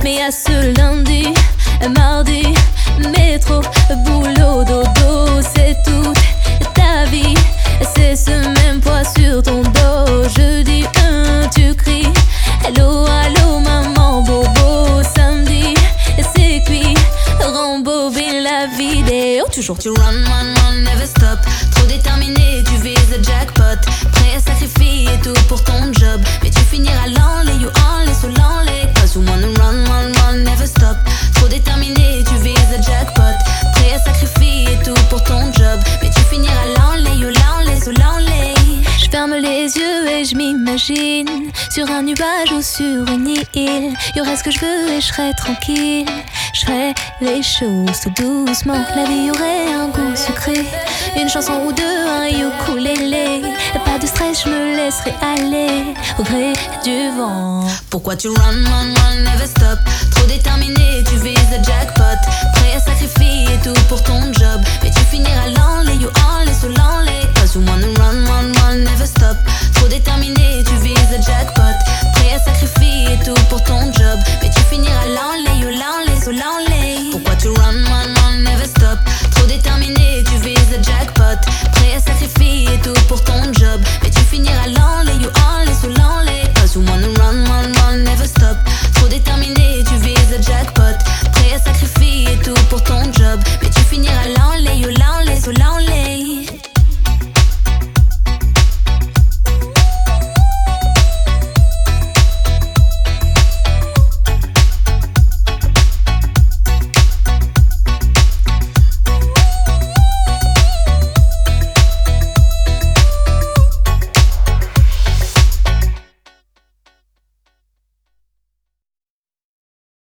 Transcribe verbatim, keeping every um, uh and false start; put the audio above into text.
Mais à ce lundi, mardi, métro, boulot, dodo, c'est toute ta vie. C'est ce même poids sur ton dos. Jeudi, un, tu cries hello, allô, maman, bobo. Samedi, c'est cuit, rembobine la vidéo. Toujours tu run, run, run, never stop. Trop déterminé, tu vises le jackpot. Prêt à sacrifier tout pour ton job. Mais tu finiras l'enlay, you enlay, sous l'enlay. Cause you wanna run, run, run, never stop. Trop déterminé, tu vises le jackpot. Prêt à sacrifier tout pour ton job. Mais tu finiras l'enlay, you l'enlay, sous l'enlay. Je ferme les yeux et je m'imagine sur un nuage ou sur une île. Y'aurait ce que je veux et je serais tranquille. Je ferais les choses tout doucement. La vie aurait un goût sucré. Une chanson ou deux, un ukulélé. Pas de stress, je me laisserai aller au gré du vent. Pourquoi tu run, run, run, never stop?